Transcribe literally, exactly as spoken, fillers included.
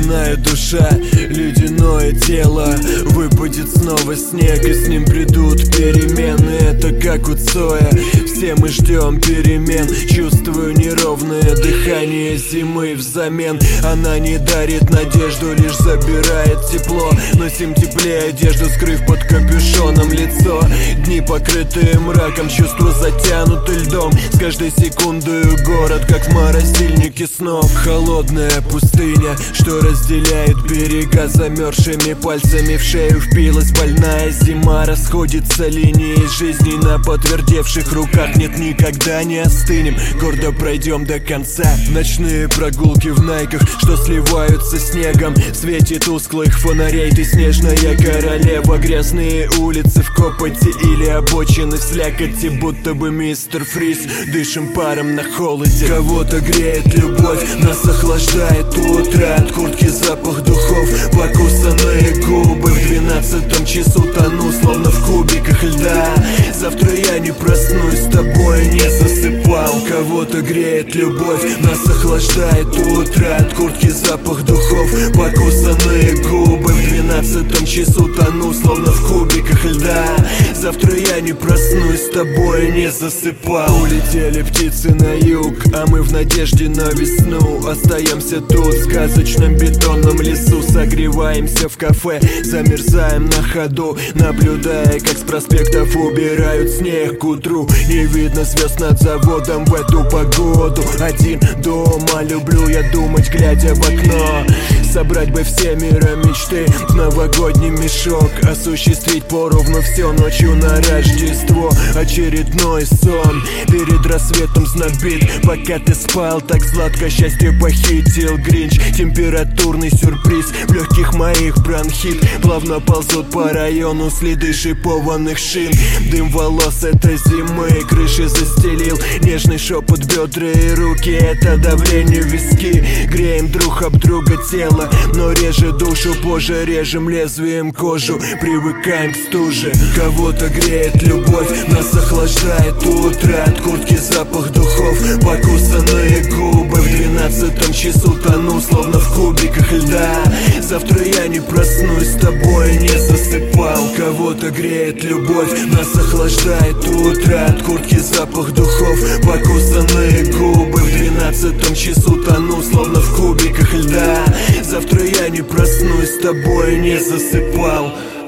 Ледяная душа, ледяное тело. Выпадет снова снег, и с ним придут перемены. Это как у Цоя, все мы ждем перемен. Чувствую неровное дыхание зимы взамен. Она не дарит надежду, лишь забирает тепло. Но сим теплее одежду, скрыв под капюшоном лицо. Дни покрытые мраком, чувства затянуты льдом. С каждой секундой город, как в морозильнике снов. Холодная пустыня, что разделяет берега. Замерзшими пальцами в шею впилась больная зима. Расходится линией жизни на подтвердевших руках. Нет, никогда не остынем, гордо пройдем до конца. Ночные прогулки в найках, что сливаются с снегом. В свете тусклых фонарей ты снежная королева. Грязные улицы в копоти или обочины в слякоти, будто бы мистер Фриз. Дышим паром на холоде. Кого-то греет любовь, нас охлаждает утро. От куртки запах духов, покусанные губы. В двенадцатом часу тону, словно в кубиках льда. Завтра я не проснусь, с тобой не засыпал. Кого-то греет любовь, нас охлаждает утро. От куртки запах духов, покусанные губы. В двенадцатом часу тону, словно в кубиках льда. Завтра я не проснусь, с тобой не засыпал. Улетели птицы на юг, а мы в надежде на весну. Остаемся тут, в сказочном бетонном лесу. Согреваемся в кафе, замерзаем на ходу, наблюдая, как с проспектов убирают снег к утру. Не видно звезд над заводом в эту погоду. Один дома, люблю я думать, глядя в окно. Собрать бы все мира мечты в новогодний мешок. Осуществить поровну все ночью на Рождество. Очередной сон, перед рассветом знак бит. Пока ты спал, так сладко счастье похитил Гринч. Температурный сюрприз, в легких моих бронхит. Плавно ползут по району следы шипованных шин. Дым волос этой зимы крыши застелил. Нежный шепот, бедра и руки, это давление в виски. Греем друг об друга тело, но реже душу. Позже режем лезвием кожу, привыкаем к стуже. Кого-то греет любовь, нас охлаждает утро. От куртки запах духов, покусанные губы. В двенадцатом часу тону, словно в кубиках льда. Завтра я не проснусь, с тобой не засыпал. Кого-то греет любовь, нас охлаждает утро. От куртки запах духов, покусанные губы. В двенадцатом часу тону, словно в кубиках льда. Завтра я не проснусь, с тобой не засыпал.